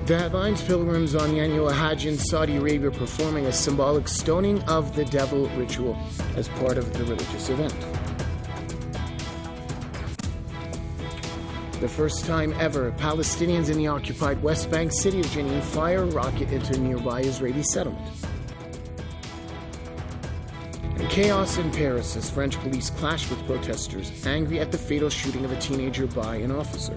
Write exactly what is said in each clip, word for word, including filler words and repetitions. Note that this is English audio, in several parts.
The headlines: pilgrims on the annual Hajj in Saudi Arabia performing a symbolic stoning of the devil ritual as part of the religious event. The first time ever, Palestinians in the occupied West Bank city of Jenin fire a rocket into a nearby Israeli settlement. And chaos in Paris as French police clash with protesters, angry at the fatal shooting of a teenager by an officer.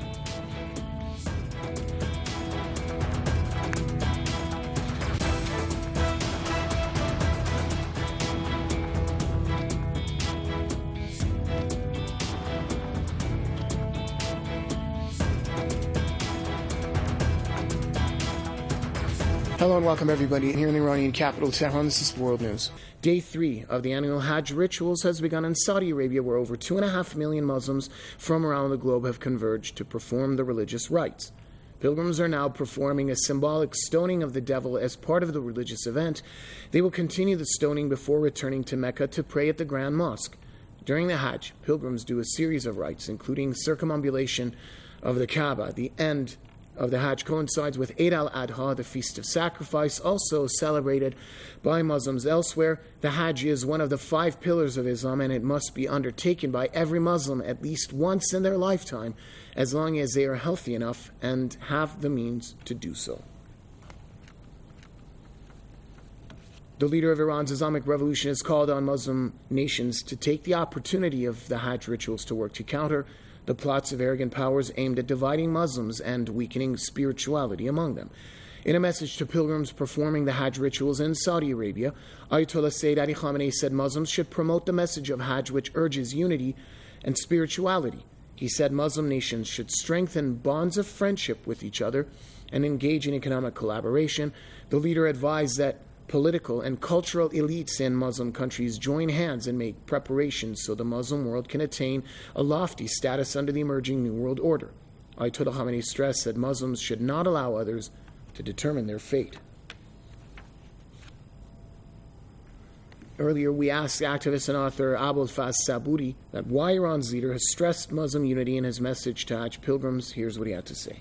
Hello and welcome everybody here in the Iranian capital, Tehran. This is World News. Day three of the annual Hajj rituals has begun in Saudi Arabia, where over two and a half million Muslims from around the globe have converged to perform the religious rites. Pilgrims are now performing a symbolic stoning of the devil as part of the religious event. They will continue the stoning before returning to Mecca to pray at the Grand Mosque. During the Hajj, pilgrims do a series of rites, including circumambulation of the Kaaba. The end of the Hajj coincides with Eid al-Adha, the Feast of Sacrifice, also celebrated by Muslims elsewhere. The Hajj is one of the five pillars of Islam, and it must be undertaken by every Muslim at least once in their lifetime, as long as they are healthy enough and have the means to do so. The leader of Iran's Islamic Revolution has called on Muslim nations to take the opportunity of the Hajj rituals to work to counter the plots of arrogant powers aimed at dividing Muslims and weakening spirituality among them. In a message to pilgrims performing the Hajj rituals in Saudi Arabia, Ayatollah Sayyid Ali Khamenei said Muslims should promote the message of Hajj, which urges unity and spirituality. He said Muslim nations should strengthen bonds of friendship with each other and engage in economic collaboration. The leader advised that political and cultural elites in Muslim countries join hands and make preparations so the Muslim world can attain a lofty status under the emerging New World Order. Ayatollah Khamenei stressed that Muslims should not allow others to determine their fate. Earlier, we asked activist and author Abul Faz Saburi that why Iran's leader has stressed Muslim unity in his message to Hajj pilgrims. Here's what he had to say.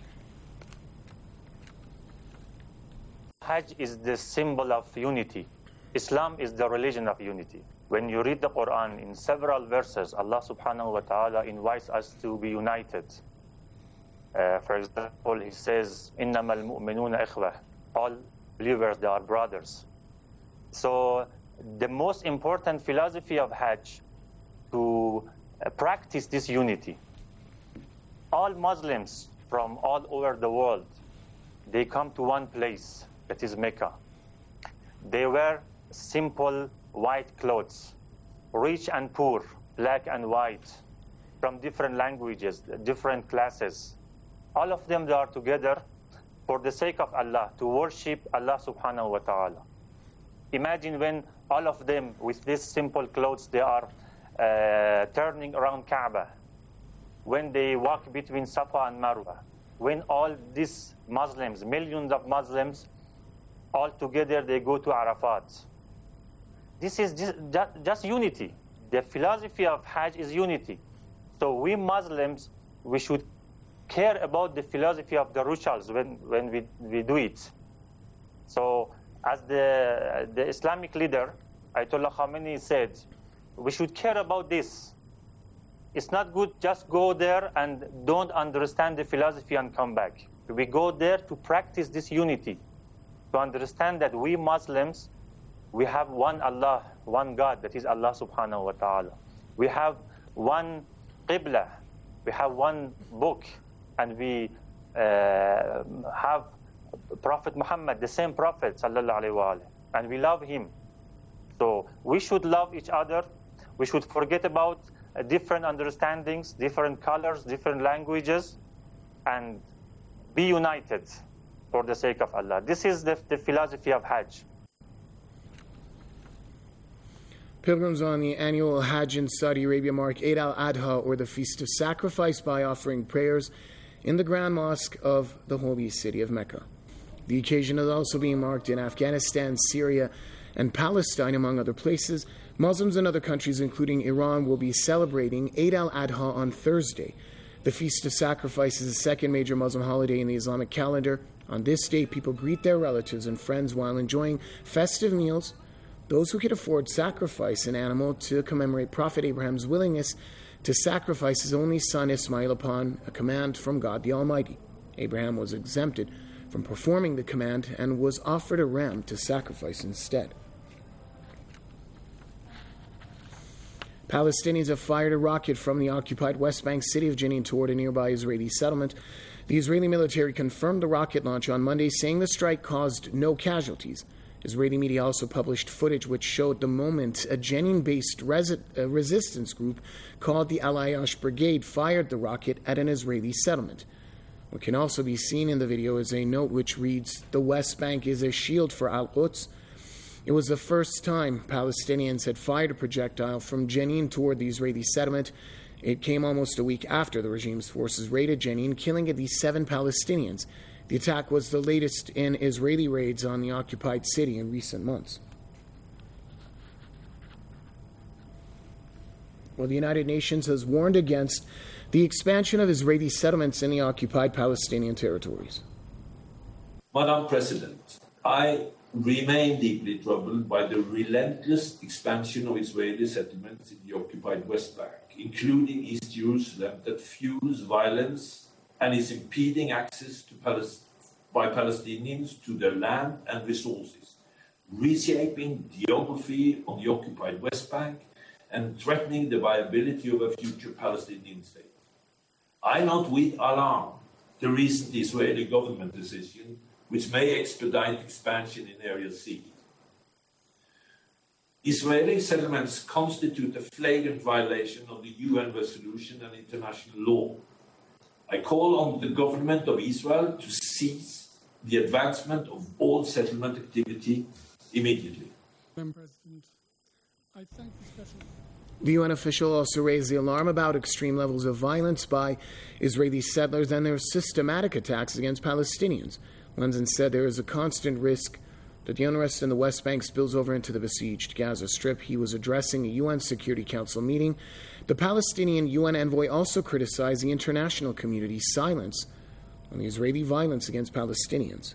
Hajj is the symbol of unity. Islam is the religion of unity. When you read the Quran, in several verses, Allah subhanahu wa ta'ala invites us to be united. Uh, for example, He says, إِنَّمَا الْمُؤْمِنُونَ إِخْوَةٌ. All believers, they are brothers. So the most important philosophy of Hajj, to uh, practice this unity. All Muslims from all over the world, they come to one place, that is Mecca. They wear simple white clothes, rich and poor, black and white, from different languages, different classes. All of them, they are together for the sake of Allah, to worship Allah subhanahu wa ta'ala. Imagine when all of them, with these simple clothes, they are uh, turning around Kaaba, when they walk between Safa and Marwa, when all these Muslims, millions of Muslims, all together they go to Arafat. This is just, just, just unity. The philosophy of Hajj is unity. So we Muslims, we should care about the philosophy of the rituals when, when we, we do it. So as the, the Islamic leader, Ayatollah Khamenei said, we should care about this. It's not good just go there and don't understand the philosophy and come back. We go there to practice this unity, to understand that we Muslims, we have one Allah, one God, that is Allah subhanahu wa ta'ala. We have one Qibla, we have one book, and we uh, have Prophet Muhammad, the same Prophet sallallahu alaihi wa, and we love him. So we should love each other. We should forget about uh, different understandings, different colors, different languages, and be united for the sake of Allah. This is the, the philosophy of Hajj. Pilgrims on the annual Hajj in Saudi Arabia mark Eid al-Adha, or the Feast of Sacrifice, by offering prayers in the Grand Mosque of the holy city of Mecca. The occasion is also being marked in Afghanistan, Syria, and Palestine, among other places. Muslims in other countries, including Iran, will be celebrating Eid al-Adha on Thursday. The Feast of Sacrifice is the second major Muslim holiday in the Islamic calendar. On this day, people greet their relatives and friends while enjoying festive meals. Those who can afford sacrifice an animal to commemorate Prophet Abraham's willingness to sacrifice his only son Ismail upon a command from God the Almighty. Abraham was exempted from performing the command and was offered a ram to sacrifice instead. Palestinians have fired a rocket from the occupied West Bank city of Jenin toward a nearby Israeli settlement. The Israeli military confirmed the rocket launch on Monday, saying the strike caused no casualties. Israeli media also published footage which showed the moment a Jenin-based resi- uh, resistance group called the Al-Ayash Brigade fired the rocket at an Israeli settlement. What can also be seen in the video is a note which reads, "The West Bank is a shield for Al-Quds." It was the first time Palestinians had fired a projectile from Jenin toward the Israeli settlement. It came almost a week after the regime's forces raided Jenin, killing at least seven Palestinians. The attack was the latest in Israeli raids on the occupied city in recent months. Well, the United Nations has warned against the expansion of Israeli settlements in the occupied Palestinian territories. Madam President, I remain deeply troubled by the relentless expansion of Israeli settlements in the occupied West Bank, including East Jerusalem, that fuels violence and is impeding access to Palest- by Palestinians to their land and resources, reshaping geography on the occupied West Bank and threatening the viability of a future Palestinian state. I note with alarm the recent Israeli government decision, which may expedite expansion in Area C. Israeli settlements constitute a flagrant violation of the U N resolution and international law. I call on the government of Israel to cease the advancement of all settlement activity immediately. Madam President, I thank the special... The U N official also raised the alarm about extreme levels of violence by Israeli settlers and their systematic attacks against Palestinians. London said there is a constant risk that the unrest in the West Bank spills over into the besieged Gaza Strip. He was addressing a U N Security Council meeting. The Palestinian U N envoy also criticized the international community's silence on the Israeli violence against Palestinians.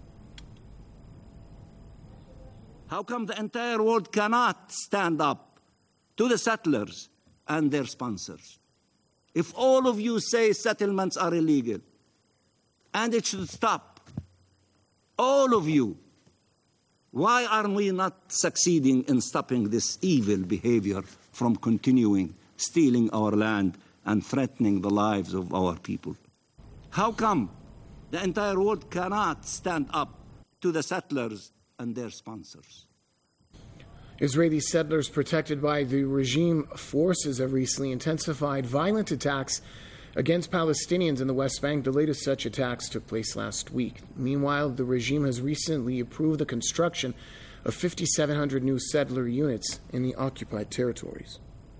How come the entire world cannot stand up to the settlers and their sponsors? If all of you say settlements are illegal and it should stop, all of you, why are we not succeeding in stopping this evil behavior from continuing, stealing our land and threatening the lives of our people? How come the entire world cannot stand up to the settlers and their sponsors? Israeli settlers protected by the regime forces have recently intensified violent attacks against Palestinians in the West Bank. The latest such attacks took place last week. Meanwhile, the regime has recently approved the construction of fifty-seven hundred new settler units in the occupied territories.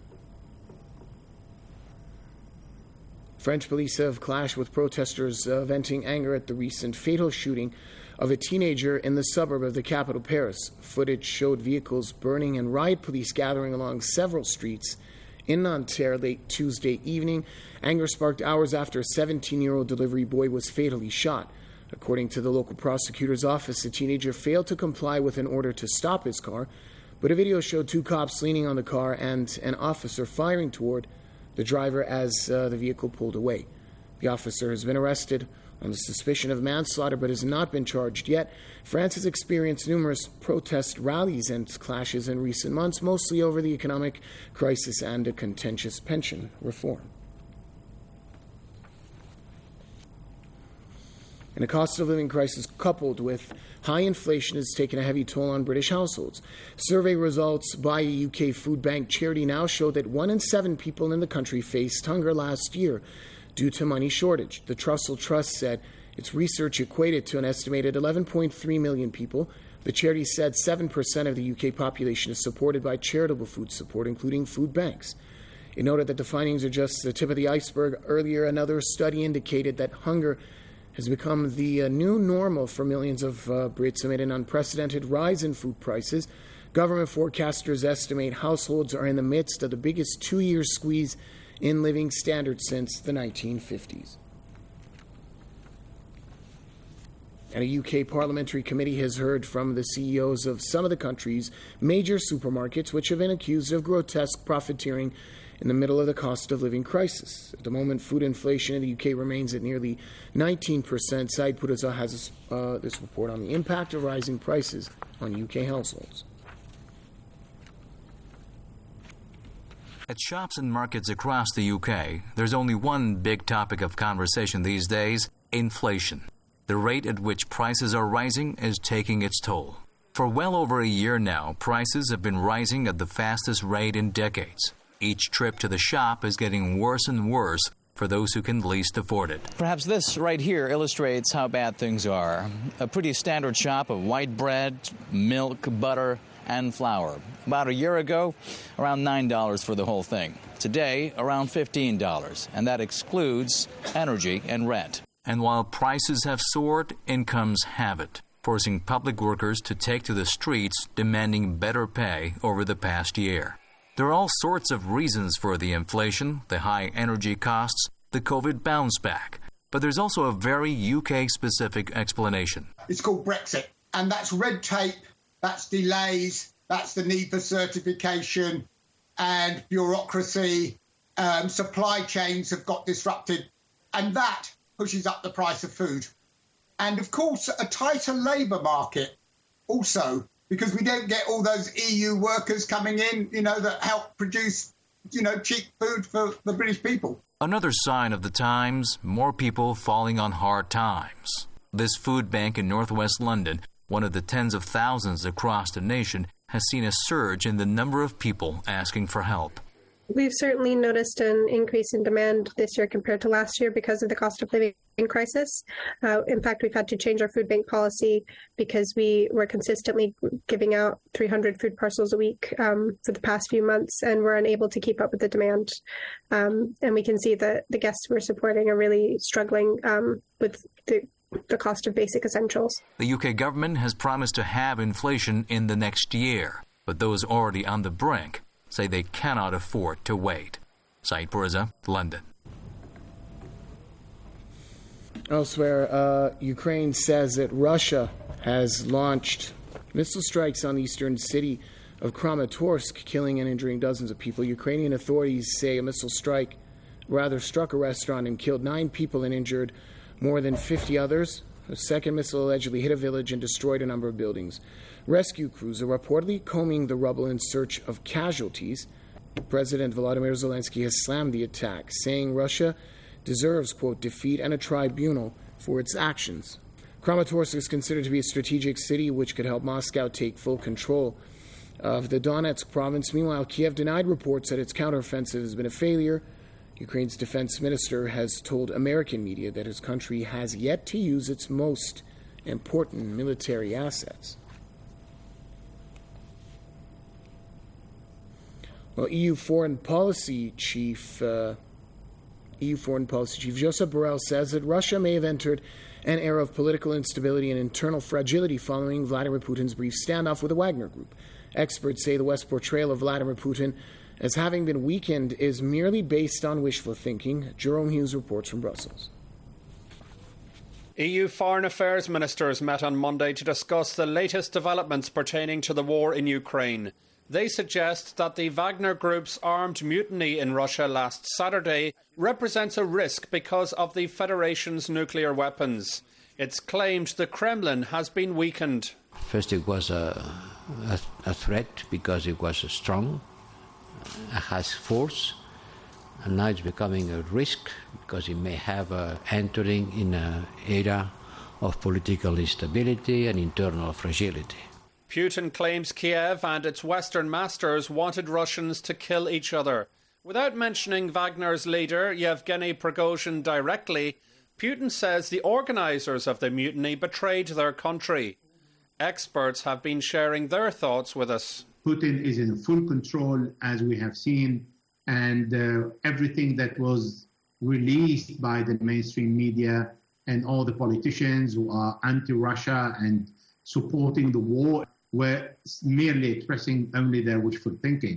French police have clashed with protesters uh, venting anger at the recent fatal shooting of a teenager in the suburb of the capital, Paris. Footage showed vehicles burning and riot police gathering along several streets in Nanterre late Tuesday evening. Anger sparked hours after a seventeen-year-old delivery boy was fatally shot. According to the local prosecutor's office, the teenager failed to comply with an order to stop his car, but a video showed two cops leaning on the car and an officer firing toward the driver as uh, the vehicle pulled away. The officer has been arrested on the suspicion of manslaughter but has not been charged yet. France has experienced numerous protest rallies and clashes in recent months, mostly over the economic crisis and a contentious pension reform. And a cost of living crisis coupled with high inflation has taken a heavy toll on British households. Survey results by a U K food bank charity now show that one in seven people in the country faced hunger last year due to money shortage. The Trussell Trust said its research equated to an estimated eleven point three million people. The charity said seven percent of the U K population is supported by charitable food support, including food banks. It noted that the findings are just the tip of the iceberg. Earlier, another study indicated that hunger has become the uh, new normal for millions of uh, Brits amid an unprecedented rise in food prices. Government forecasters estimate households are in the midst of the biggest two-year squeeze in living standards since the nineteen fifties. And a U K parliamentary committee has heard from the C E Os of some of the country's major supermarkets, which have been accused of grotesque profiteering in the middle of the cost of living crisis. At the moment, food inflation in the U K remains at nearly nineteen percent. Saeed Puraza has uh, this report on the impact of rising prices on U K households. At shops and markets across the U K, there's only one big topic of conversation these days: inflation. The rate at which prices are rising is taking its toll. For well over a year now, prices have been rising at the fastest rate in decades. Each trip to the shop is getting worse and worse for those who can least afford it. Perhaps this right here illustrates how bad things are. A pretty standard shop of white bread, milk, butter, and flour. About a year ago, around nine dollars for the whole thing. Today, around fifteen dollars, and that excludes energy and rent. And while prices have soared, incomes haven't, forcing public workers to take to the streets demanding better pay over the past year. There are all sorts of reasons for the inflation, the high energy costs, the COVID bounce back. But there's also a very U K-specific explanation. It's called Brexit, and that's red tape, that's delays, that's the need for certification and bureaucracy. Um, supply chains have got disrupted, and that pushes up the price of food. And, of course, a tighter labour market also, because we don't get all those E U workers coming in, you know, that help produce, you know, cheap food for the British people. Another sign of the times, more people falling on hard times. This food bank in northwest London, one of the tens of thousands across the nation, has seen a surge in the number of people asking for help. We've certainly noticed an increase in demand this year compared to last year because of the cost of living crisis. Uh, in fact, we've had to change our food bank policy because we were consistently giving out three hundred food parcels a week um, for the past few months, and we're unable to keep up with the demand. Um, and we can see that the guests we're supporting are really struggling um, with the, the cost of basic essentials. The U K government has promised to have inflation in the next year, but those already on the brink say they cannot afford to wait. Saeed Puraza, London. Elsewhere, uh, Ukraine says that Russia has launched missile strikes on the eastern city of Kramatorsk, killing and injuring dozens of people. Ukrainian authorities say a missile strike rather struck a restaurant and killed nine people and injured more than fifty others. A second missile allegedly hit a village and destroyed a number of buildings. Rescue crews are reportedly combing the rubble in search of casualties. President Volodymyr Zelensky has slammed the attack, saying Russia deserves, quote, defeat and a tribunal for its actions. Kramatorsk is considered to be a strategic city which could help Moscow take full control of the Donetsk province. Meanwhile, Kiev denied reports that its counteroffensive has been a failure. Ukraine's defense minister has told American media that his country has yet to use its most important military assets. Well, E U Foreign Policy Chief uh, E U Foreign Policy Chief Josep Borrell says that Russia may have entered an era of political instability and internal fragility following Vladimir Putin's brief standoff with the Wagner Group. Experts say the West's portrayal of Vladimir Putin as having been weakened is merely based on wishful thinking. Jerome Hughes reports from Brussels. E U Foreign Affairs ministers met on Monday to discuss the latest developments pertaining to the war in Ukraine. They suggest that the Wagner Group's armed mutiny in Russia last Saturday represents a risk because of the Federation's nuclear weapons. It's claimed the Kremlin has been weakened. First it was a, a, a threat because it was strong, it has force, and now it's becoming a risk because it may have uh, entering in an era of political instability and internal fragility. Putin claims Kiev and its Western masters wanted Russians to kill each other. Without mentioning Wagner's leader, Yevgeny Prigozhin, directly, Putin says the organisers of the mutiny betrayed their country. Experts have been sharing their thoughts with us. Putin is in full control, as we have seen, and uh, everything that was released by the mainstream media and all the politicians who are anti-Russia and supporting the war were merely expressing only their wishful thinking.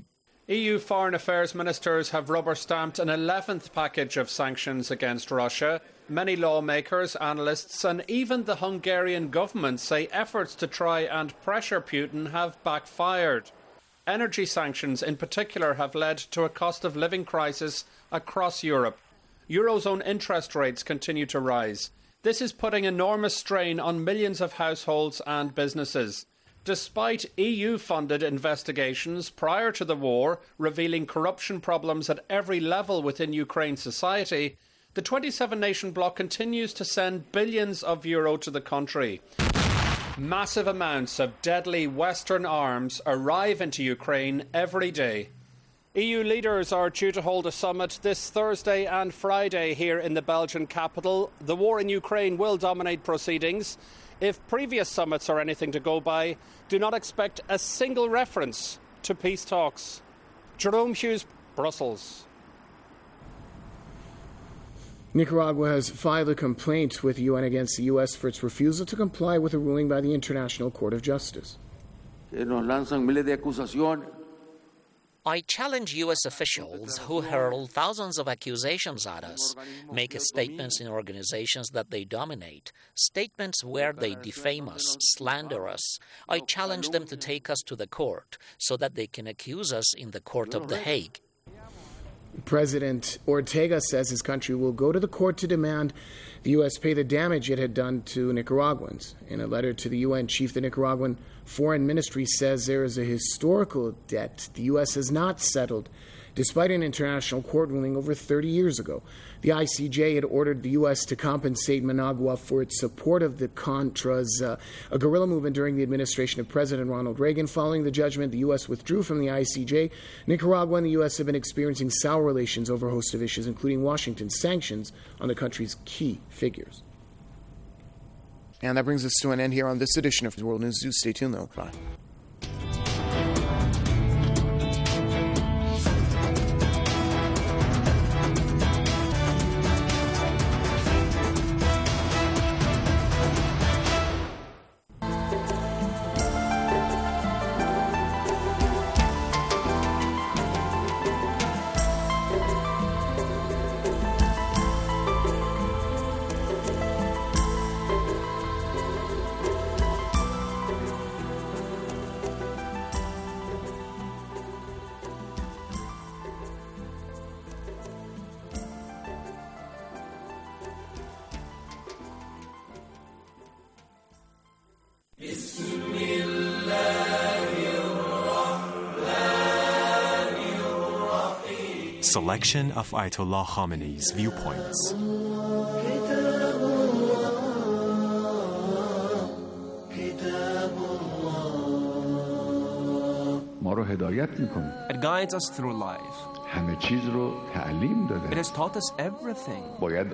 E U foreign affairs ministers have rubber-stamped an eleventh package of sanctions against Russia. Many lawmakers, analysts and even the Hungarian government say efforts to try and pressure Putin have backfired. Energy sanctions in particular have led to a cost of living crisis across Europe. Eurozone interest rates continue to rise. This is putting enormous strain on millions of households and businesses. Despite E U-funded investigations prior to the war revealing corruption problems at every level within Ukraine society, the twenty-seven nation bloc continues to send billions of euro to the country. Massive amounts of deadly Western arms arrive into Ukraine every day. E U leaders are due to hold a summit this Thursday and Friday here in the Belgian capital. The war in Ukraine will dominate proceedings. If previous summits are anything to go by, do not expect a single reference to peace talks. Jerome Hughes, Brussels. Nicaragua has filed a complaint with the U N against the U S for its refusal to comply with a ruling by the International Court of Justice. I challenge U S officials who hurl thousands of accusations at us, make statements in organizations that they dominate, statements where they defame us, slander us. I challenge them to take us to the court so that they can accuse us in the court of The Hague. President Ortega says his country will go to the court to demand the U S pay the damage it had done to Nicaraguans. In a letter to the U N chief, the Nicaraguan Foreign Ministry says there is a historical debt the U S has not settled, despite an international court ruling over thirty years ago. The I C J had ordered the U S to compensate Managua for its support of the Contras, uh, a guerrilla movement during the administration of President Ronald Reagan. Following the judgment, the U S withdrew from the I C J. Nicaragua and the U S have been experiencing sour relations over a host of issues, including Washington's sanctions on the country's key figures. And that brings us to an end here on this edition of World News. Do stay tuned, though. Bye. Selection of Ayatollah Khamenei's viewpoints. It guides us through life. It has taught us everything.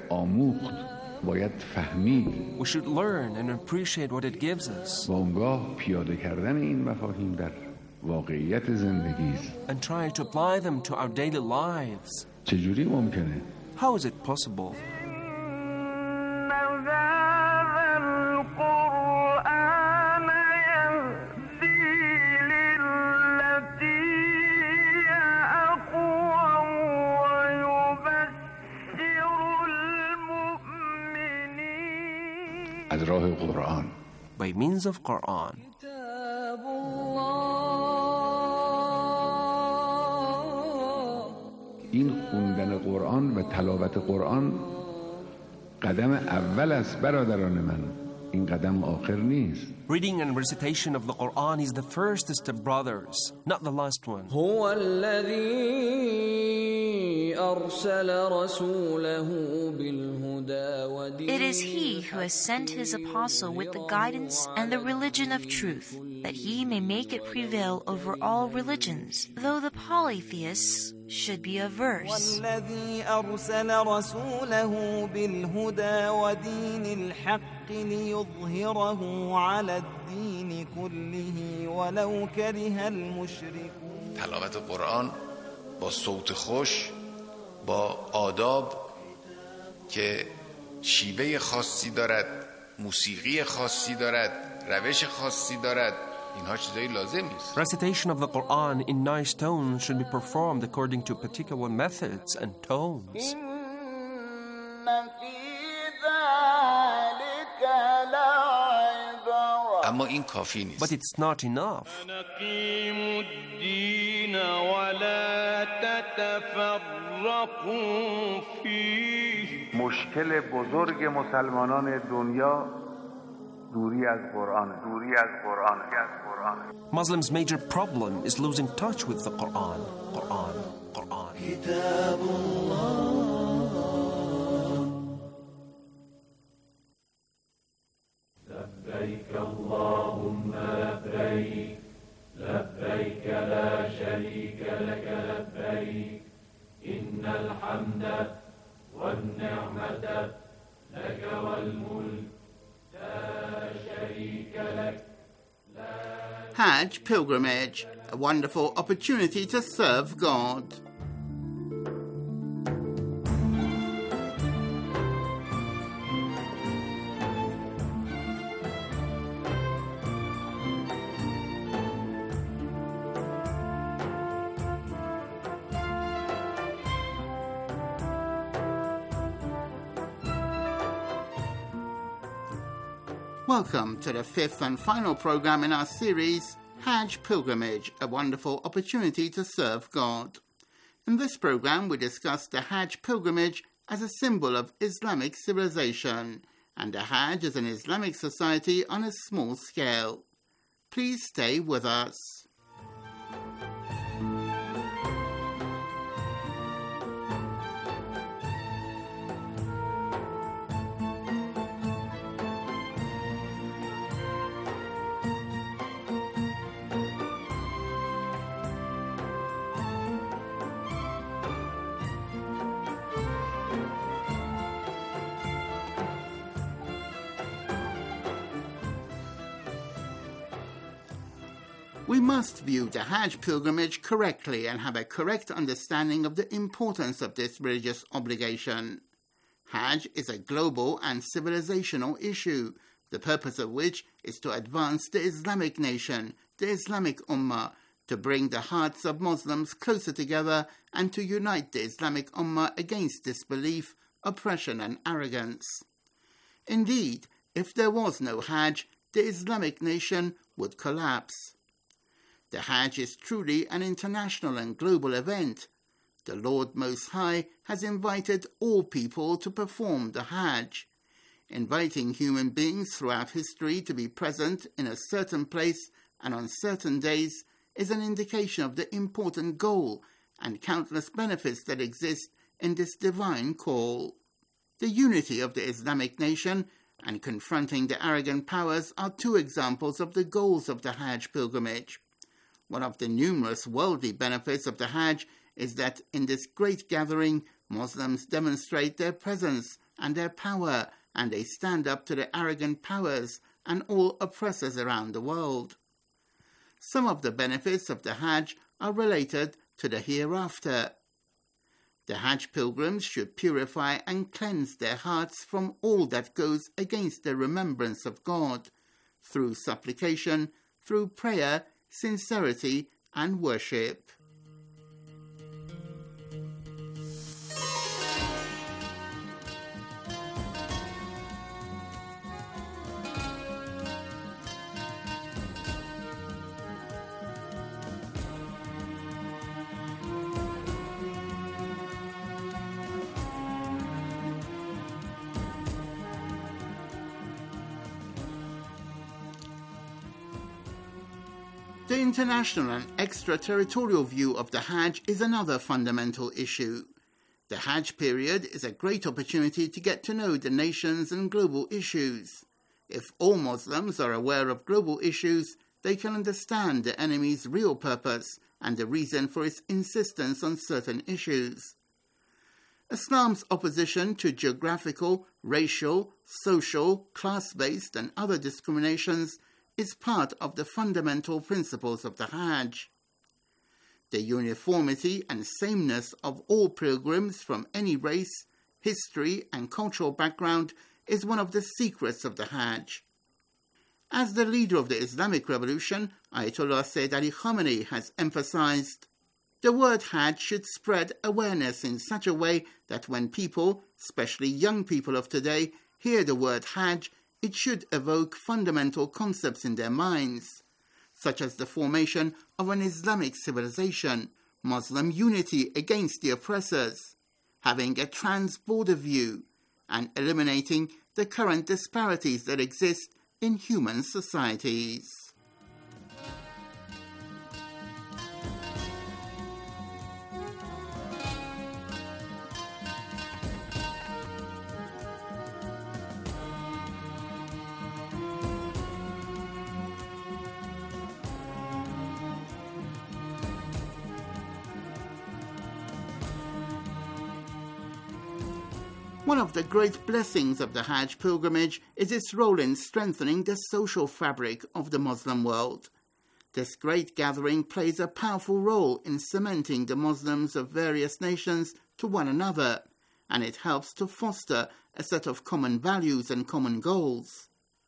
We should learn and appreciate what it gives us. And try to apply them to our daily lives. How is it possible? By means of Quran. این خوندن قرآن و تلاوت قرآن قدم اول است برادران من. این قدم آخر نیست. Reading and recitation of the Quran is the first step, brothers, not the last one. هو الذي أرسل رسوله بالهدى ودين. It is he who has sent his apostle with the guidance and the religion of truth, that he may make it prevail over all religions, though the polytheists should be averse. والذي أرسل رسوله بالهدى ودين الحق ليظهره على الدين كله ولو كره المشركون. تلاوت قرآن با صوت خوش، با آداب که شیوه خاصی دارد، موسیقی خاصی دارد، روش خاصی دارد، اینها چیزای لازم نیست. Recitation of the Quran in nice tones should be performed according to particular methods and tones. اما این کافی نیست. But it's not enough. مشکل بزرگ مسلمانان دنیا دوری از قرآن دوری از قرآن از قرآن Muslims' major problem is losing touch with the Quran. Quran. Quran. كتاب الله لبيك اللهم لبيك لبيك لا شريك لك لبيك إن الحمد والنعمة لك والملك لا شريك لك. Hajj pilgrimage, a wonderful opportunity to serve God. Welcome to the fifth and final program in our series, Hajj Pilgrimage, a wonderful opportunity to serve God. In this program, we discuss the Hajj pilgrimage as a symbol of Islamic civilization, and the Hajj as an Islamic society on a small scale. Please stay with us. We must view the Hajj pilgrimage correctly and have a correct understanding of the importance of this religious obligation. Hajj is a global and civilizational issue, the purpose of which is to advance the Islamic nation, the Islamic Ummah, to bring the hearts of Muslims closer together and to unite the Islamic Ummah against disbelief, oppression and arrogance. Indeed, if there was no Hajj, the Islamic nation would collapse. The Hajj is truly an international and global event. The Lord Most High has invited all people to perform the Hajj. Inviting human beings throughout history to be present in a certain place and on certain days is an indication of the important goal and countless benefits that exist in this divine call. The unity of the Islamic nation and confronting the arrogant powers are two examples of the goals of the Hajj pilgrimage. One of the numerous worldly benefits of the Hajj is that in this great gathering, Muslims demonstrate their presence and their power, and they stand up to the arrogant powers and all oppressors around the world. Some of the benefits of the Hajj are related to the hereafter. The Hajj pilgrims should purify and cleanse their hearts from all that goes against the remembrance of God, through supplication, through prayer, sincerity and worship. The international and extraterritorial view of the Hajj is another fundamental issue. The Hajj period is a great opportunity to get to know the nations and global issues. If all Muslims are aware of global issues, they can understand the enemy's real purpose and the reason for its insistence on certain issues. Islam's opposition to geographical, racial, social, class-based and other discriminations is part of the fundamental principles of the Hajj. The uniformity and sameness of all pilgrims from any race, history and cultural background is one of the secrets of the Hajj. As the leader of the Islamic Revolution, Ayatollah Sayyid Ali Khamenei has emphasized, the word Hajj should spread awareness in such a way that when people, especially young people of today, hear the word Hajj, it should evoke fundamental concepts in their minds, such as the formation of an Islamic civilization, Muslim unity against the oppressors, having a trans-border view, and eliminating the current disparities that exist in human societies. One of the great blessings of the Hajj pilgrimage is its role in strengthening the social fabric of the Muslim world. This great gathering plays a powerful role in cementing the Muslims of various nations to one another, and it helps to foster a set of common values and common goals.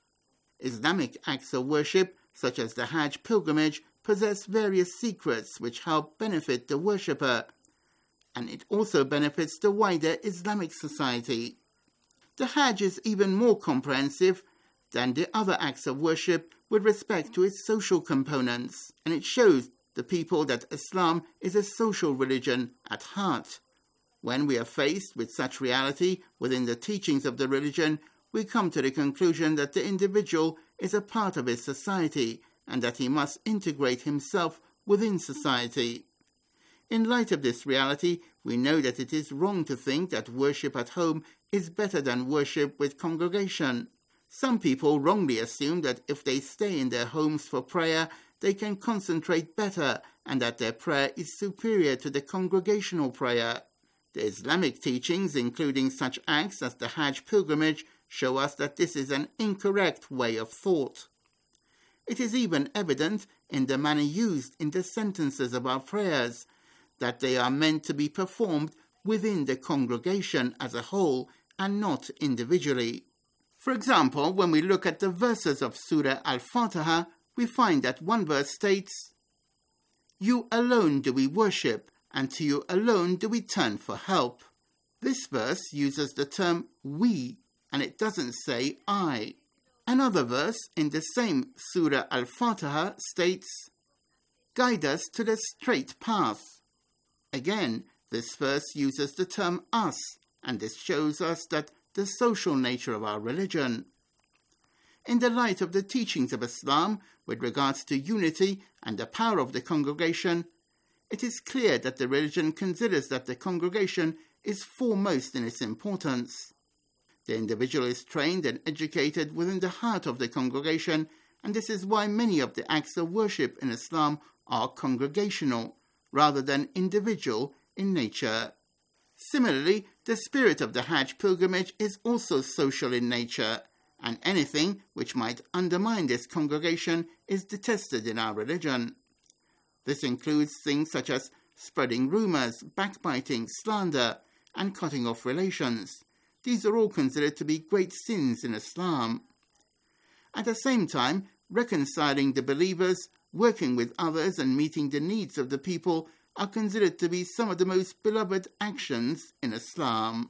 Islamic acts of worship, such as the Hajj pilgrimage, possess various secrets which help benefit the worshipper, and it also benefits the wider Islamic society. The Hajj is even more comprehensive than the other acts of worship with respect to its social components, and it shows the people that Islam is a social religion at heart. When we are faced with such reality within the teachings of the religion, we come to the conclusion that the individual is a part of his society and that he must integrate himself within society. In light of this reality, we know that it is wrong to think that worship at home is better than worship with congregation. Some people wrongly assume that if they stay in their homes for prayer, they can concentrate better and that their prayer is superior to the congregational prayer. The Islamic teachings, including such acts as the Hajj pilgrimage, show us that this is an incorrect way of thought. It is even evident in the manner used in the sentences of our prayers, that they are meant to be performed within the congregation as a whole and not individually. For example, when we look at the verses of Surah Al-Fatiha, we find that one verse states, "You alone do we worship, and to you alone do we turn for help." This verse uses the term we, and it doesn't say I. Another verse in the same Surah Al-Fatiha states, "Guide us to the straight path." Again, this verse uses the term us, and this shows us that the social nature of our religion. In the light of the teachings of Islam with regards to unity and the power of the congregation, it is clear that the religion considers that the congregation is foremost in its importance. The individual is trained and educated within the heart of the congregation, and this is why many of the acts of worship in Islam are congregational, rather than individual in nature. Similarly, the spirit of the Hajj pilgrimage is also social in nature, and anything which might undermine this congregation is detested in our religion. This includes things such as spreading rumours, backbiting, slander, and cutting off relations. These are all considered to be great sins in Islam. At the same time, reconciling the believers, working with others and meeting the needs of the people are considered to be some of the most beloved actions in Islam.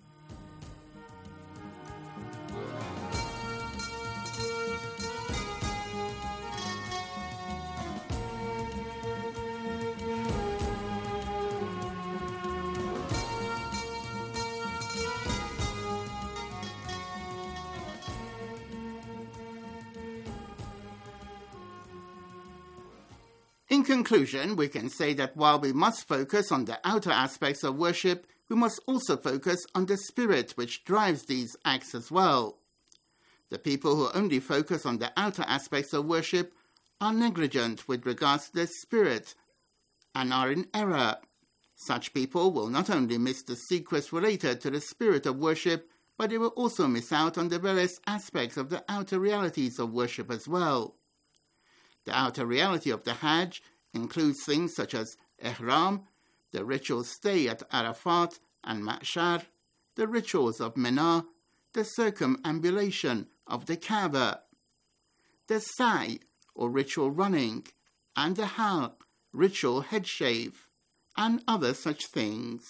In conclusion, we can say that while we must focus on the outer aspects of worship, we must also focus on the spirit which drives these acts as well. The people who only focus on the outer aspects of worship are negligent with regards to their spirit and are in error. Such people will not only miss the secrets related to the spirit of worship, but they will also miss out on the various aspects of the outer realities of worship as well. The outer reality of the Hajj includes things such as Ihram, the ritual stay at Arafat and Ma'shar, the rituals of Mina, the circumambulation of the Kaaba. the sa'i, or ritual running, and the halq, ritual head shave, and other such things.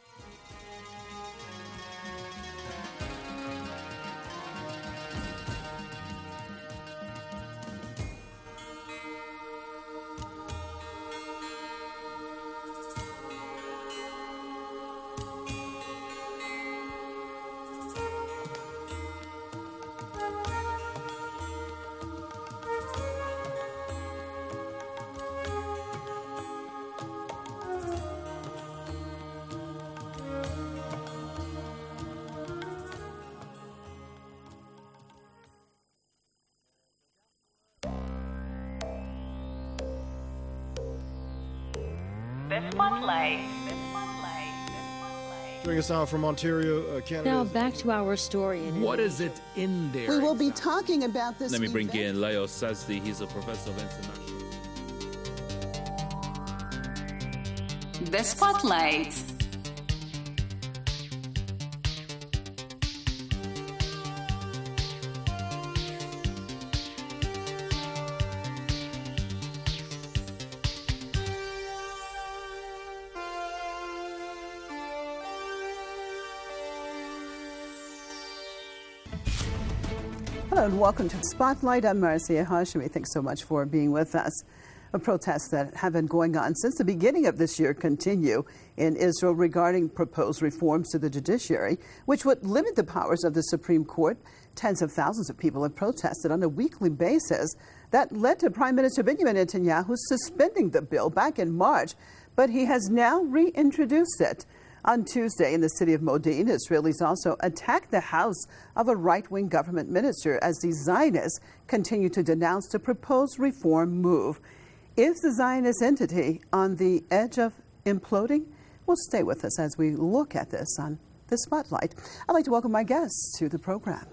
The Spotlight. Joining us now from Ontario, uh, Canada. Now back to our story. In what is it in there? We will be talking about this. Let me bring event. in Leo Sazdi. He's a professor of international. The Spotlight. Hello and welcome to Spotlight. I'm Marcia Hashimi. Thanks so much for being with us. The protests that have been going on since the beginning of this year continue in Israel regarding proposed reforms to the judiciary, which would limit the powers of the Supreme Court. Tens of thousands of people have protested on a weekly basis. That led to Prime Minister Benjamin Netanyahu suspending the bill back in March, but he has now reintroduced it. On Tuesday in the city of Modi'in, Israelis also attacked the house of a right-wing government minister as the Zionists continue to denounce the proposed reform move. Is the Zionist entity on the edge of imploding? Well, stay with us as we look at this on the Spotlight. I'd like to welcome my guests to the program.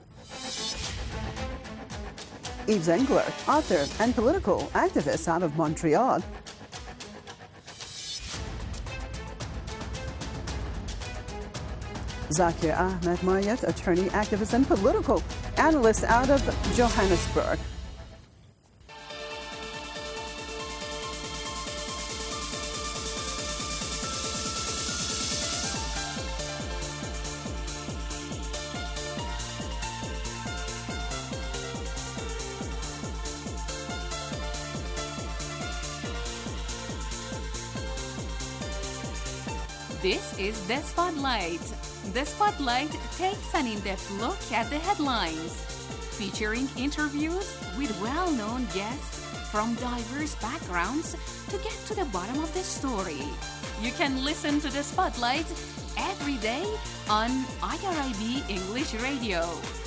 Yves Engler, author and political activist out of Montreal. Zakir Ahmed Mayet, attorney, activist, and political analyst out of Johannesburg. This is The Spotlight. The Spotlight takes an in-depth look at the headlines, featuring interviews with well-known guests from diverse backgrounds to get to the bottom of the story. You can listen to The Spotlight every day on I R I B English Radio.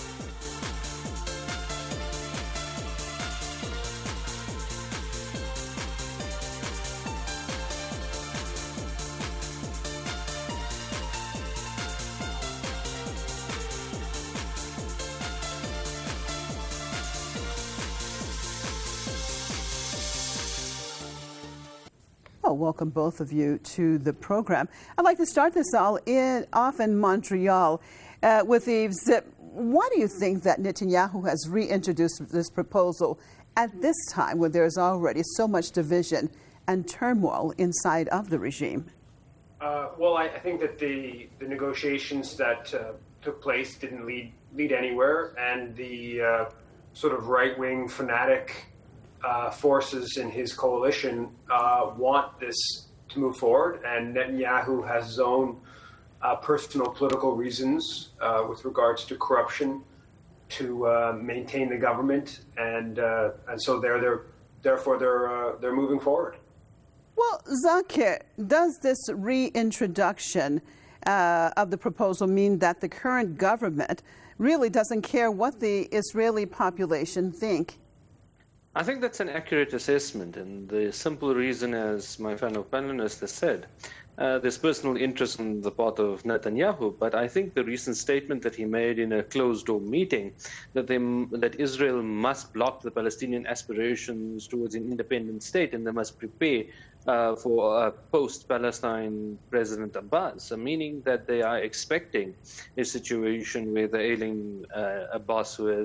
Well, welcome both of you to the program. I'd like to start this all in off in Montreal uh, with Yves. Why do you think that Netanyahu has reintroduced this proposal at this time when there's already so much division and turmoil inside of the regime? Uh, well, I, I think that the, the negotiations that uh, took place didn't lead lead anywhere, and the uh, sort of right-wing fanatic Uh, forces in his coalition uh, want this to move forward, and Netanyahu has his own uh, personal political reasons uh, with regards to corruption to uh, maintain the government, and uh, and so they're, they're therefore they're uh, they're moving forward. Well, Zakir, does this reintroduction uh, of the proposal mean that the current government really doesn't care what the Israeli population think? I think that's an accurate assessment, and the simple reason, as my fellow panelists has said, uh, there's personal interest on the part of Netanyahu, but I think the recent statement that he made in a closed-door meeting that they, that Israel must block the Palestinian aspirations towards an independent state and they must prepare uh, for a post-Palestine President Abbas, so meaning that they are expecting a situation where the ailing uh, Abbas, who has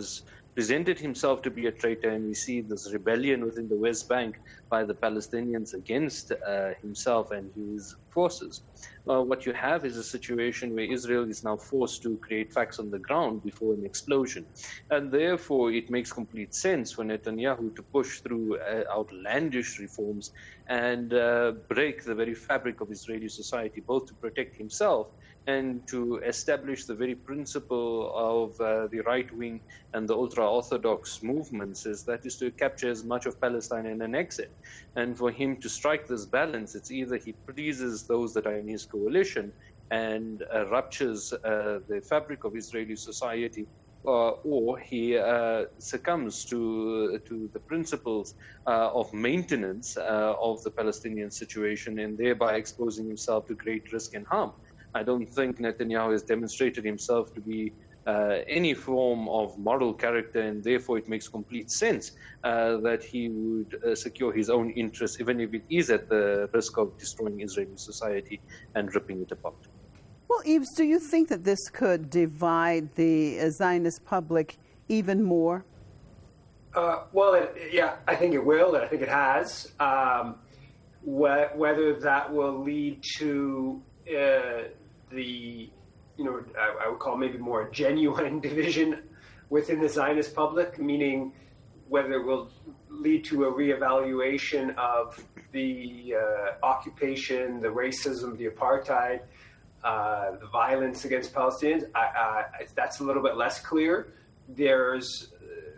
presented himself to be a traitor, and we see this rebellion within the West Bank by the Palestinians against uh, himself and his forces. Uh, what you have is a situation where Israel is now forced to create facts on the ground before an explosion. And therefore, it makes complete sense for Netanyahu to push through uh, outlandish reforms and uh, break the very fabric of Israeli society, both to protect himself and to establish the very principle of uh, the right-wing and the ultra-Orthodox movements, is that is to capture as much of Palestine and annex it. And for him to strike this balance, it's either he pleases those that are in his coalition and uh, ruptures uh, the fabric of Israeli society, uh, or he uh, succumbs to to the principles uh, of maintenance uh, of the Palestinian situation, and thereby exposing himself to great risk and harm. I don't think Netanyahu has demonstrated himself to be uh, any form of moral character, and therefore it makes complete sense uh, that he would uh, secure his own interests, even if it is at the risk of destroying Israeli society and ripping it apart. Well, Yves, do you think that this could divide the Zionist public even more? Uh, well, it, yeah, I think it will, and I think it has. Um, wh- whether that will lead to uh, the, you know, I, I would call maybe more genuine division within the Zionist public, meaning whether it will lead to a reevaluation of the uh, occupation, the racism, the apartheid, uh, the violence against Palestinians. I, I, that's a little bit less clear. There's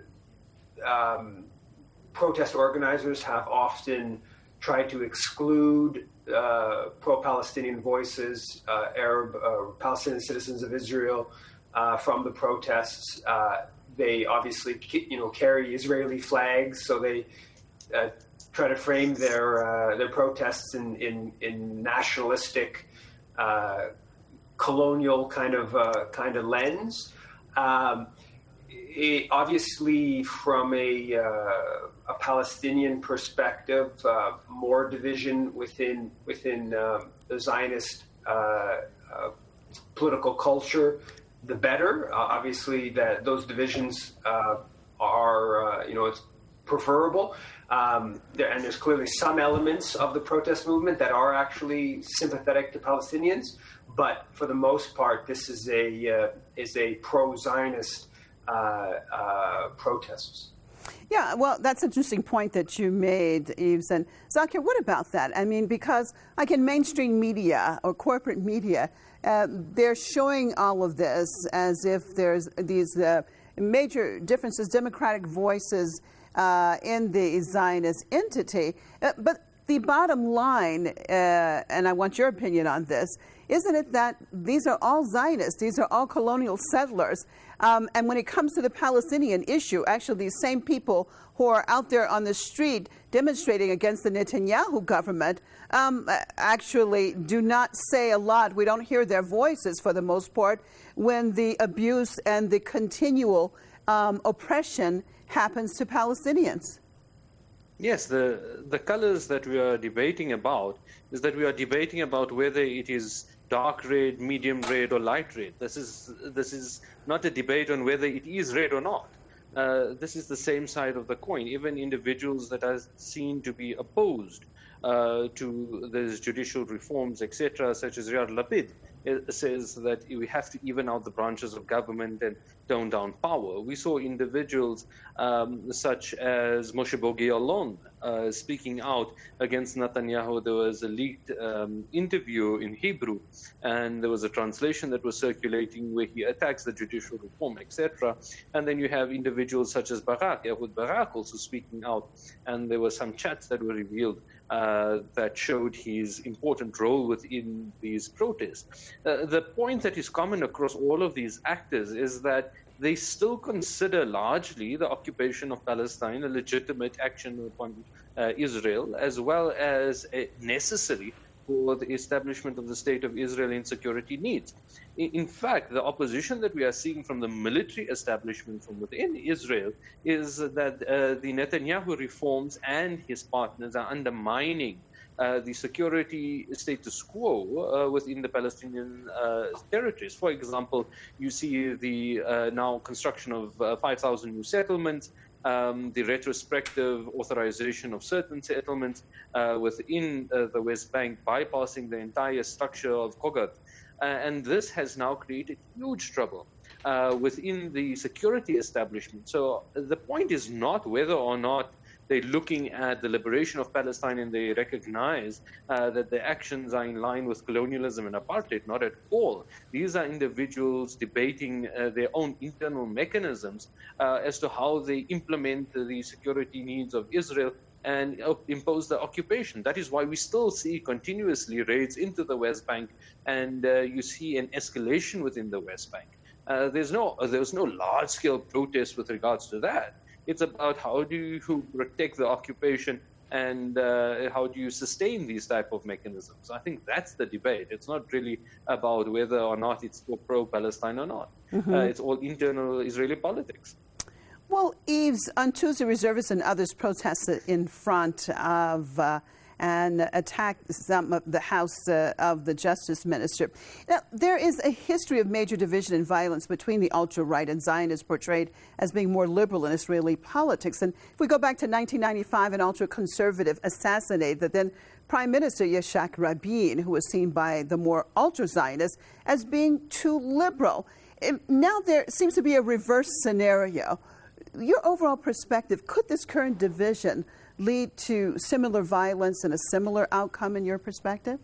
uh, um, protest organizers have often tried to exclude uh, pro-Palestinian voices, uh, Arab, uh, Palestinian citizens of Israel, uh, from the protests. Uh, they obviously, you know, carry Israeli flags, so they uh, try to frame their uh, their protests in in, in nationalistic, uh, colonial kind of uh, kind of lens. Um, it, obviously, from a uh, a Palestinian perspective, uh, more division within within um, the Zionist uh, uh, political culture, the better. Uh, obviously, that those divisions uh, are uh, you know it's preferable, um, there, and there's clearly some elements of the protest movement that are actually sympathetic to Palestinians. But for the most part, this is a uh, is a pro-Zionist uh, uh, protest. Yeah, well, that's an interesting point that you made, Yves. And Zakir, what about that? I mean, because like in mainstream media or corporate media, uh, they're showing all of this as if there's these uh, major differences, democratic voices uh, in the Zionist entity. Uh, but the bottom line, uh, and I want your opinion on this, isn't it that these are all Zionists, these are all colonial settlers, um, and when it comes to the Palestinian issue, actually these same people who are out there on the street demonstrating against the Netanyahu government um, actually do not say a lot. We don't hear their voices for the most part when the abuse and the continual um, oppression happens to Palestinians. Yes, the the colors that we are debating about is that we are debating about whether it is dark red, medium red, or light red. This is this is not a debate on whether it is red or not. Uh, this is the same side of the coin. Even individuals that are seen to be opposed uh, to these judicial reforms, et cetera, such as Yair Lapid, says that we have to even out the branches of government and tone down power. We saw individuals um, such as Moshe Bogi Ya'alon uh, speaking out against Netanyahu. There was a leaked um, interview in Hebrew, and there was a translation that was circulating where he attacks the judicial reform, et cetera. And then you have individuals such as Barak, Ehud Barak, also speaking out, and there were some chats that were revealed Uh, that showed his important role within these protests. Uh, the point that is common across all of these actors is that they still consider largely the occupation of Palestine a legitimate action upon uh, Israel, as well as a necessary for the establishment of the state of Israel and security needs. In fact, the opposition that we are seeing from the military establishment from within Israel is that uh, the Netanyahu reforms and his partners are undermining uh, the security status quo uh, within the Palestinian uh, territories. For example, you see the uh, now construction of uh, five thousand new settlements, um, the retrospective authorization of certain settlements uh, within uh, the West Bank, bypassing the entire structure of Kogat. Uh, and this has now created huge trouble uh, within the security establishment. So the point is not whether or not they're looking at the liberation of Palestine and they recognize uh, that their actions are in line with colonialism and apartheid. Not at all. These are individuals debating uh, their own internal mechanisms uh, as to how they implement the security needs of Israel and uh, impose the occupation. That is why we still see continuously raids into the West Bank, and uh, you see an escalation within the West Bank. Uh, there's no uh, there's no large-scale protest with regards to that. It's about how do you protect the occupation and uh, how do you sustain these type of mechanisms. I think that's the debate. It's not really about whether or not it's pro-Palestine or not. Mm-hmm. Uh, it's all internal Israeli politics. Well, Yves, on Tuesday, reservists and others protested in front of uh, and attacked some of the House uh, of the Justice Minister. Now, there is a history of major division and violence between the ultra-right and Zionists portrayed as being more liberal in Israeli politics. And if we go back to nineteen ninety-five, an ultra-conservative assassinated the then Prime Minister Yitzhak Rabin, who was seen by the more ultra-Zionists as being too liberal. Now there seems to be a reverse scenario. Your overall perspective, could this current division lead to similar violence and a similar outcome in your perspective?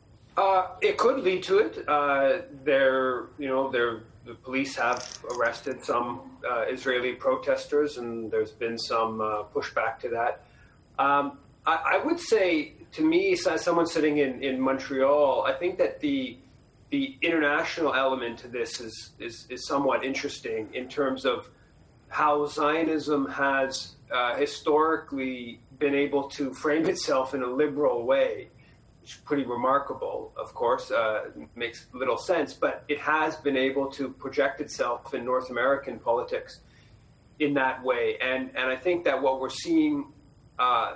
Uh, it could lead to it. Uh, there, you know, there, the police have arrested some uh, Israeli protesters, and there's been some uh, pushback to that. Um, I, I would say, to me, as someone sitting in, in Montreal, I think that the the international element to this is, is, is somewhat interesting in terms of how Zionism has uh, historically been able to frame itself in a liberal way, which is pretty remarkable, of course, uh, makes little sense, but it has been able to project itself in North American politics in that way. And, and I think that what we're seeing uh,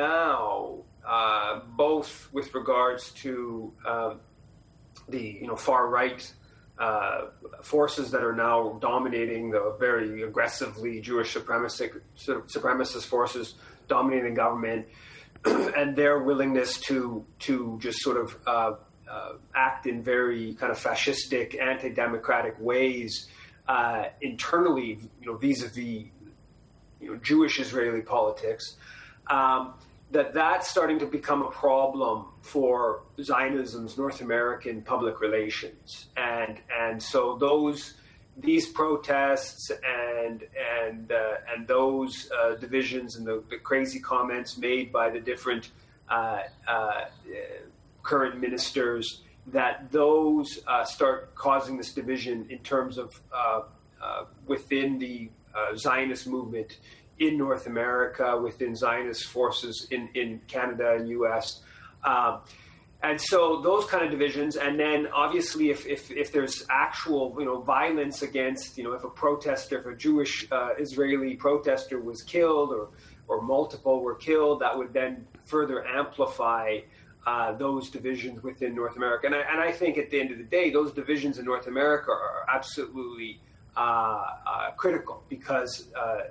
now, uh, both with regards to um, the you know far-right Uh, forces that are now dominating the very aggressively Jewish supremacist, supremacist forces dominating government, and their willingness to to just sort of uh, uh, act in very kind of fascistic, anti-democratic ways uh, internally, you know, vis-a-vis you know Jewish Israeli politics. Um, that that's starting to become a problem for Zionism's North American public relations. And and so those these protests and and uh, and those uh, divisions and the, the crazy comments made by the different uh, uh, current ministers, that those uh, start causing this division in terms of uh, uh, within the uh, Zionist movement in North America, within Zionist forces in, in Canada and U S. Um, and so those kind of divisions, and then obviously if, if, if there's actual, you know, violence against, you know, if a protester, if a Jewish uh, Israeli protester was killed or, or multiple were killed, that would then further amplify uh, those divisions within North America. And I, and I think at the end of the day, those divisions in North America are absolutely uh, uh, critical because uh,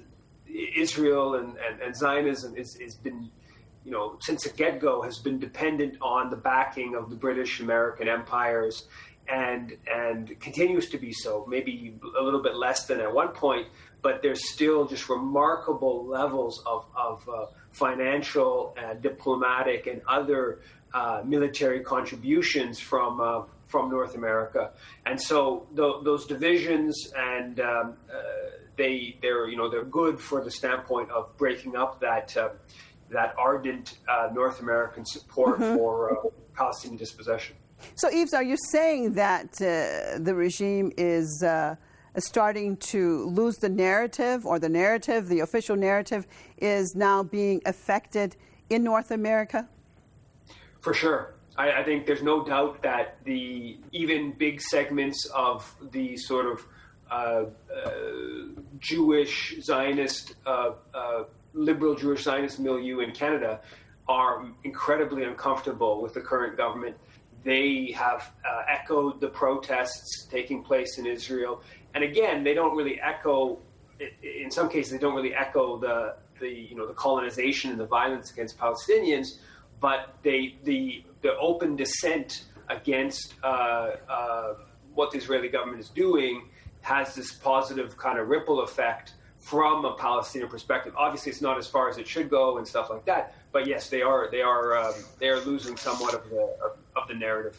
Israel and, and, and Zionism is has been, you know, since the get-go has been dependent on the backing of the British American empires and and continues to be so, maybe a little bit less than at one point, but there's still just remarkable levels of, of uh, financial, uh, diplomatic, and other uh, military contributions from uh, from North America. And so th- those divisions and um, uh, They they're you know they're good for the standpoint of breaking up that uh, that ardent uh, North American support mm-hmm. for uh, Palestinian dispossession. So, Yves, are you saying that uh, the regime is uh, starting to lose the narrative, or the narrative, the official narrative, is now being affected in North America? For sure. I, I think there's no doubt that the even big segments of the sort of Uh, uh, Jewish Zionist, uh, uh, liberal Jewish Zionist milieu in Canada are incredibly uncomfortable with the current government. They have uh, echoed the protests taking place in Israel. And again, they don't really echo, in some cases, they don't really echo the, the you know, the colonization and the violence against Palestinians, but they the the open dissent against uh, uh, what the Israeli government is doing has this positive kind of ripple effect from a Palestinian perspective. Obviously, it's not as far as it should go and stuff like that. But yes, they are they are um, they are losing somewhat of the of, of the narrative.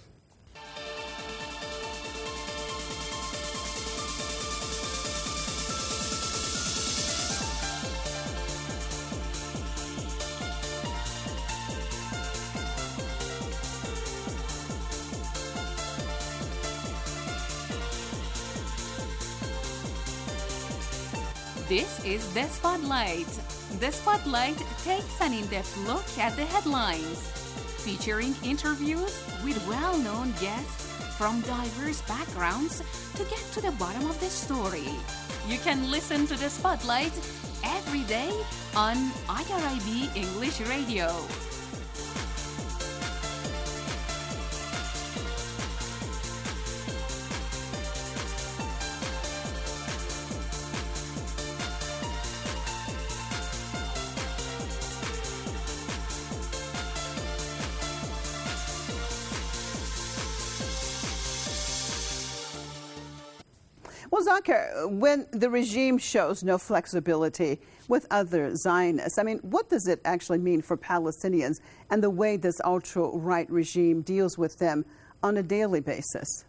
This is The Spotlight. The Spotlight takes an in-depth look at the headlines, featuring interviews with well-known guests from diverse backgrounds to get to the bottom of the story. You can listen to The Spotlight every day on I R I B English Radio. Well, Zakir, when the regime shows no flexibility with other Zionists, I mean, what does it actually mean for Palestinians and the way this ultra-right regime deals with them on a daily basis?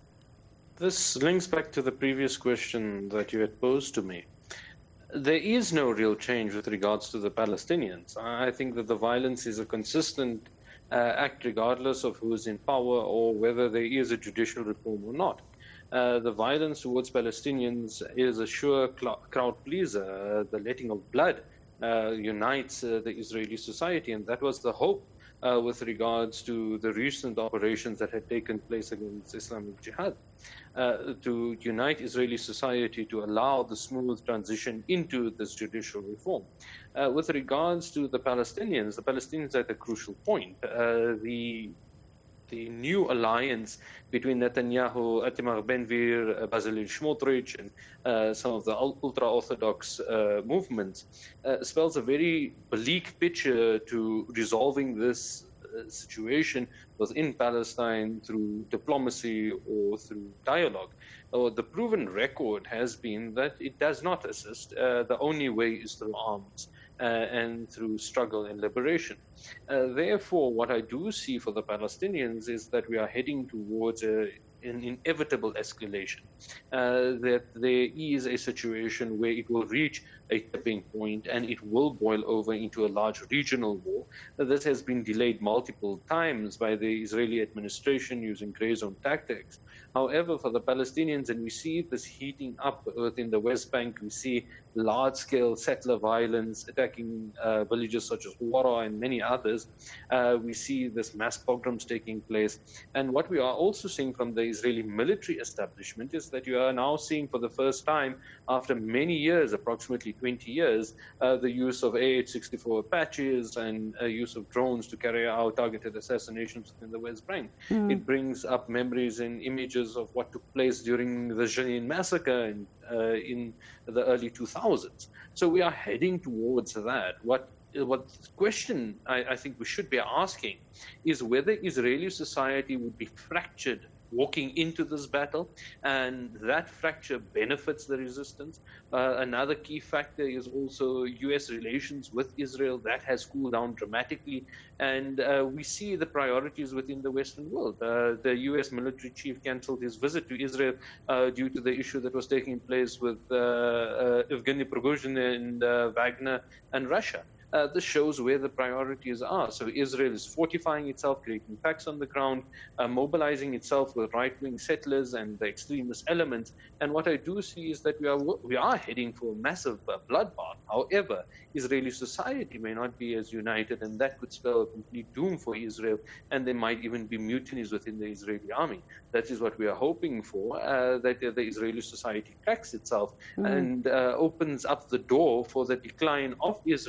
This links back to the previous question that you had posed to me. There is no real change with regards to the Palestinians. I think that the violence is a consistent uh, act regardless of who is in power or whether there is a judicial reform or not. Uh, the violence towards Palestinians is a sure cl- crowd pleaser. Uh, the letting of blood uh, unites uh, the Israeli society, and that was the hope uh, with regards to the recent operations that had taken place against Islamic Jihad, uh, to unite Israeli society to allow the smooth transition into this judicial reform. Uh, with regards to the Palestinians, the Palestinians are at a crucial point. Uh, the The new alliance between Netanyahu, Itamar Ben-Gvir, uh, Bezalel Smotrich, and uh, some of the ultra-Orthodox uh, movements uh, spells a very bleak picture to resolving this uh, situation within Palestine through diplomacy or through dialogue. Uh, the proven record has been that it does not assist. Uh, the only way is through arms. Uh, and through struggle and liberation. Uh, therefore, what I do see for the Palestinians is that we are heading towards a, an inevitable escalation, uh, that there is a situation where it will reach a tipping point and it will boil over into a large regional war. Uh, this has been delayed multiple times by the Israeli administration using gray zone tactics. However, for the Palestinians, and we see this heating up within the West Bank, we see large-scale settler violence attacking uh, villages such as Wara and many others. Uh, we see this mass pogroms taking place. And what we are also seeing from the Israeli military establishment is that you are now seeing for the first time, after many years, approximately twenty years, uh, the use of A H sixty-four Apaches and uh, use of drones to carry out targeted assassinations in the West Bank. Mm. It brings up memories and images of what took place during the Jenin massacre in, uh, in the early two thousands. So we are heading towards that. What what question I, I think we should be asking is whether Israeli society would be fractured walking into this battle, and that fracture benefits the resistance. Uh, another key factor is also U S relations with Israel. That has cooled down dramatically, and uh, we see the priorities within the Western world. Uh, the U S military chief cancelled his visit to Israel uh, due to the issue that was taking place with uh, uh, Evgeny Prigozhin and uh, Wagner and Russia. Uh, this shows where the priorities are. So Israel is fortifying itself, creating pacts on the ground, uh, mobilizing itself with right-wing settlers and the extremist elements. And what I do see is that we are we are heading for a massive uh, bloodbath. However, Israeli society may not be as united, and that could spell a complete doom for Israel, and there might even be mutinies within the Israeli army. That is what we are hoping for, uh, that uh, the Israeli society cracks itself mm. and uh, opens up the door for the decline of Israel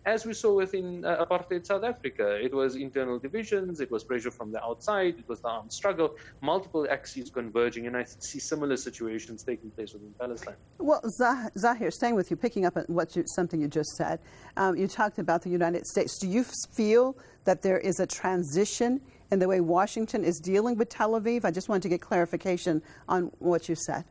as we saw within uh, apartheid South Africa. It was internal divisions, it was pressure from the outside, it was the armed struggle, multiple axes converging, and I see similar situations taking place within Palestine. Well, Zah- Zahir, staying with you, picking up on what you, something you just said, um, you talked about the United States. Do you feel that there is a transition in the way Washington is dealing with Tel Aviv? I just wanted to get clarification on what you said.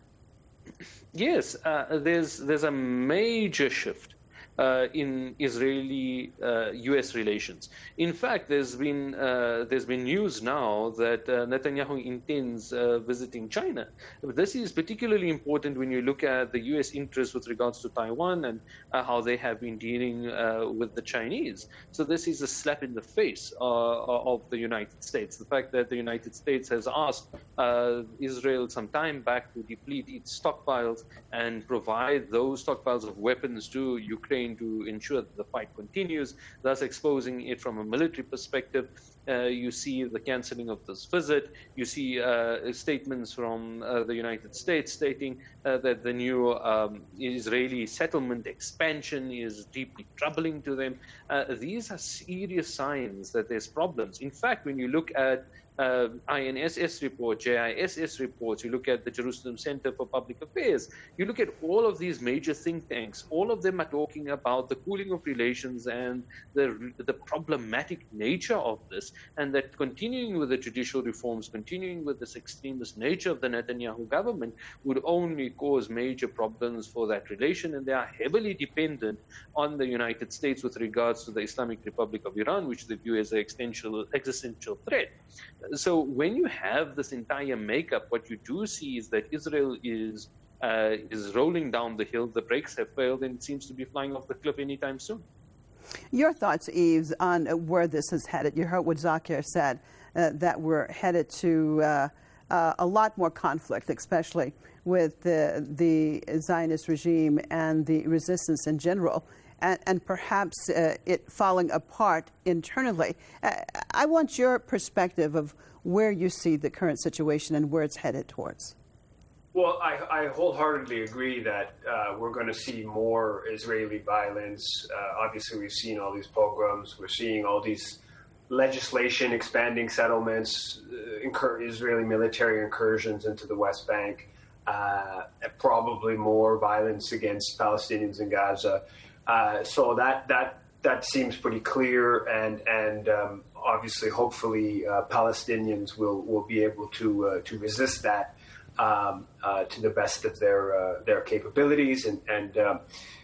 Yes, uh, there's there's a major shift uh, in Israeli uh, U S relations. In fact, there's been uh, there's been news now that uh, Netanyahu intends uh, visiting China. But this is particularly important when you look at the U S interest with regards to Taiwan and uh, how they have been dealing uh, with the Chinese. So this is a slap in the face uh, of the United States. The fact that the United States has asked uh, Israel some time back to deplete its stockpiles and provide those stockpiles of weapons to Ukraine to ensure that the fight continues, thus exposing it from a military perspective. Uh, you see the cancelling of this visit. You see uh, statements from uh, the United States stating uh, that the new um, Israeli settlement expansion is deeply troubling to them. Uh, these are serious signs that there's problems. In fact, when you look at Uh, I N S S report, J I S S reports, you look at the Jerusalem Center for Public Affairs, you look at all of these major think tanks, all of them are talking about the cooling of relations and the the problematic nature of this, and that continuing with the judicial reforms, continuing with this extremist nature of the Netanyahu government would only cause major problems for that relation, and they are heavily dependent on the United States with regards to the Islamic Republic of Iran, which they view as an existential, existential threat. So when you have this entire makeup, what you do see is that Israel is uh, is rolling down the hill. The brakes have failed, and it seems to be flying off the cliff anytime soon. Your thoughts, Yves, on where this is headed? You heard what Zakir said, uh, that we're headed to uh, uh, a lot more conflict, especially with the, the Zionist regime and the resistance in general, and, and perhaps uh, it falling apart internally. Uh, I want your perspective of where you see the current situation and where it's headed towards. Well, I, I wholeheartedly agree that uh, we're going to see more Israeli violence. Uh, obviously, we've seen all these pogroms. We're seeing all these legislation expanding settlements, uh, incur- Israeli military incursions into the West Bank, uh, probably more violence against Palestinians in Gaza. Uh, so that that that seems pretty clear, and and um, obviously, hopefully, uh, Palestinians will, will be able to uh, to resist that um, uh, to the best of their uh, their capabilities. And, and um,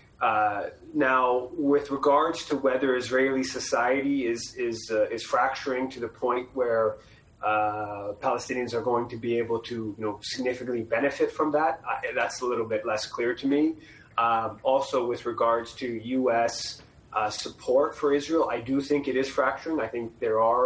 uh, now, with regards to whether Israeli society is is uh, is fracturing to the point where uh, Palestinians are going to be able to you know significantly benefit from that, I, that's a little bit less clear to me. Um, also, with regards to U S uh, support for Israel, I do think it is fracturing. I think there are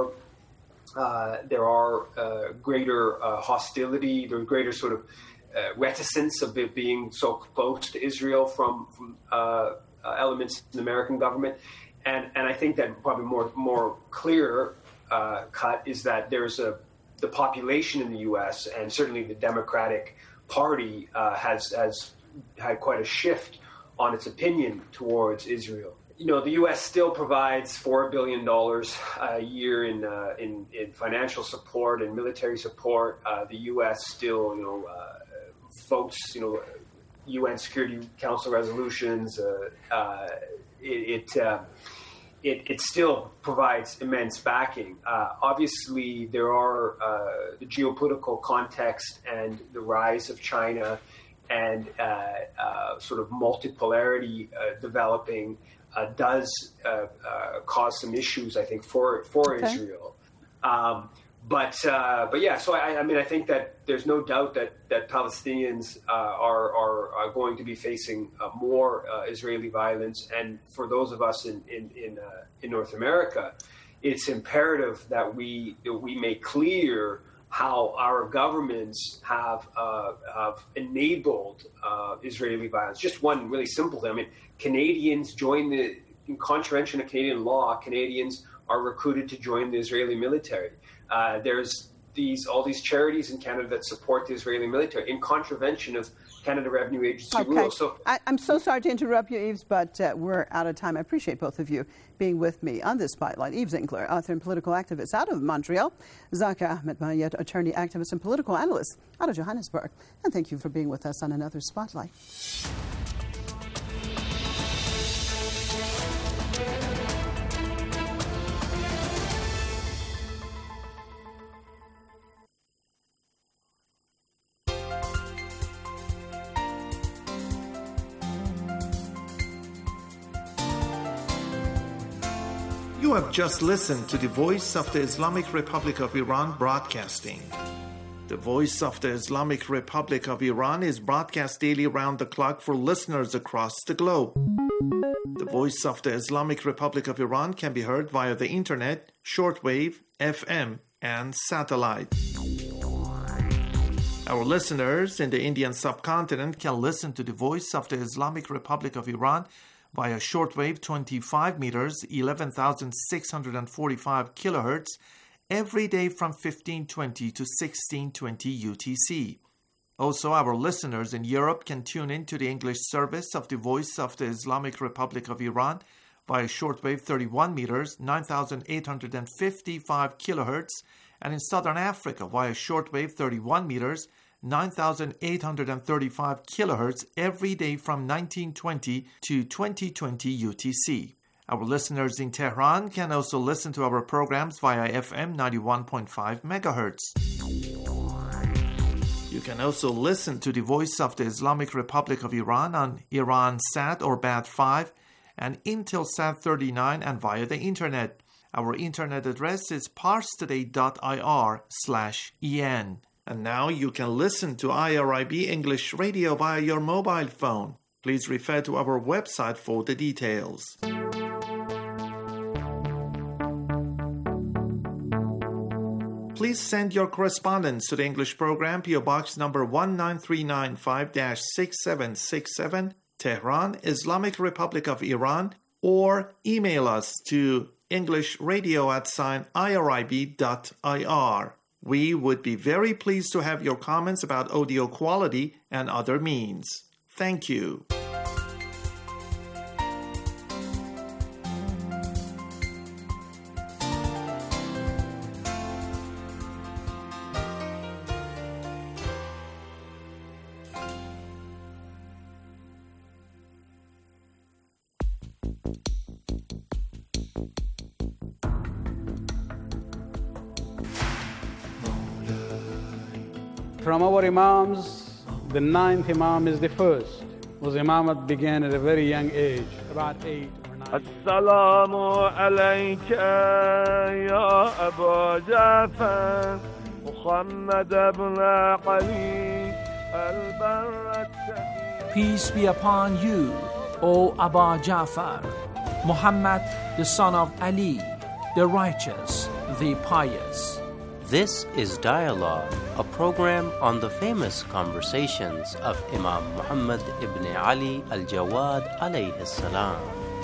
uh, there are uh, greater uh, hostility, there's greater sort of uh, reticence of it being so close to Israel from, from uh, uh, elements in the American government, and and I think that probably more more clear uh, cut is that there's a the population in the U S and certainly the Democratic Party uh, has has. had quite a shift on its opinion towards Israel. You know, the U S still provides four billion dollars a year in, uh, in in financial support and military support. Uh, the U S still, you know, uh, votes, you know, U N Security Council resolutions. Uh, uh, it it, uh, it it still provides immense backing. Uh, obviously, there are uh, the geopolitical context and the rise of China and uh, uh, sort of multipolarity uh, developing uh, does uh, uh, cause some issues, I think, for for okay. Israel. Um, but uh, but yeah, so I, I mean, I think that there's no doubt that that Palestinians uh, are, are are going to be facing uh, more uh, Israeli violence, and for those of us in in in, uh, in North America, it's imperative that we that we make clear how our governments have uh, have enabled uh, Israeli violence. Just one really simple thing. I mean, Canadians join the, in contravention of Canadian law, Canadians are recruited to join the Israeli military. Uh, there's these all these charities in Canada that support the Israeli military in contravention of Canada Revenue Agency okay. rules. So I, I'm so sorry to interrupt you, Yves, but uh, we're out of time. I appreciate both of you being with me on this spotlight. Yves Zinkler, author and political activist out of Montreal. Zakir Ahmed Mayed, attorney, activist, and political analyst out of Johannesburg. And thank you for being with us on another Spotlight. You have just listened to the Voice of the Islamic Republic of Iran broadcasting. The Voice of the Islamic Republic of Iran is broadcast daily round the clock for listeners across the globe. The Voice of the Islamic Republic of Iran can be heard via the internet, shortwave, F M, and satellite. Our listeners in the Indian subcontinent can listen to the Voice of the Islamic Republic of Iran via shortwave twenty-five meters, eleven thousand six hundred forty-five kilohertz, every day from fifteen twenty to sixteen twenty U T C. Also, our listeners in Europe can tune in to the English service of the Voice of the Islamic Republic of Iran via shortwave thirty-one meters, nine thousand eight hundred fifty-five kilohertz, and in Southern Africa via shortwave thirty-one meters, nine thousand eight hundred thirty-five kilohertz every day from nineteen twenty to twenty twenty U T C. Our listeners in Tehran can also listen to our programs via F M ninety-one point five megahertz. You can also listen to the Voice of the Islamic Republic of Iran on Iransat or B A T five and Intelsat thirty-nine and via the internet. Our internet address is parstoday.ir slash en. And now you can listen to I R I B English Radio via your mobile phone. Please refer to our website for the details. Please send your correspondence to the English program, P O Box number one nine three nine five dash six seven six seven, Tehran, Islamic Republic of Iran, or email us to englishradio at sign irib dot ir. We would be very pleased to have your comments about audio quality and other means. Thank you. From our Imams, the ninth Imam is the first. Was Imam that began at a very young age, about eight or nine. Assalamu alayka ya Abu Ja'far, Muhammad ibn Ali al-Barrat. Peace be upon you, O Abu Ja'far, Muhammad the son of Ali, the righteous, the pious. This is Dialogue, a program on the famous conversations of Imam Muhammad ibn Ali al-Jawad alayhi salam.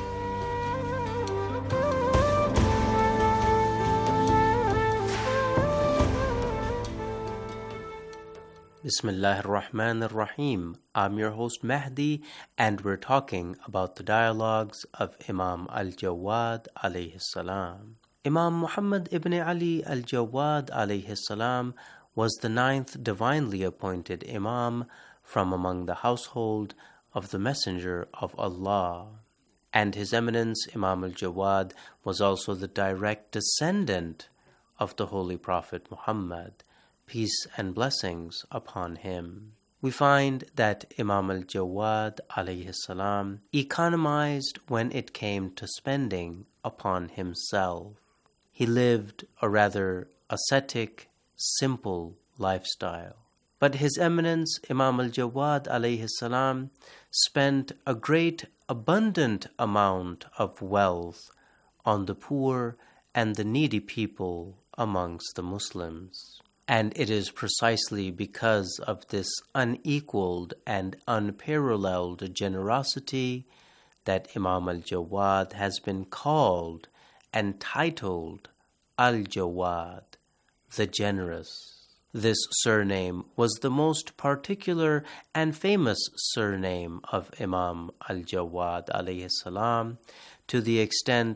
Bismillahir Rahmanir Rahim. I'm your host Mahdi, and we're talking about the dialogues of Imam al-Jawad alayhi salam. Imam Muhammad ibn Ali al-Jawad alayhi salam was the ninth divinely appointed Imam from among the household of the Messenger of Allah. And His Eminence Imam al-Jawad was also the direct descendant of the Holy Prophet Muhammad, peace and blessings upon him. We find that Imam al-Jawad alayhi salam economized when it came to spending upon himself. He lived a rather ascetic, simple lifestyle. But His Eminence Imam al-Jawad alayhi salam spent a great abundant amount of wealth on the poor and the needy people amongst the Muslims. And it is precisely because of this unequaled and unparalleled generosity that Imam al-Jawad has been called and titled Al-Jawad, the generous. This surname was the most particular and famous surname of Imam al-Jawad alayhi salam, to the extent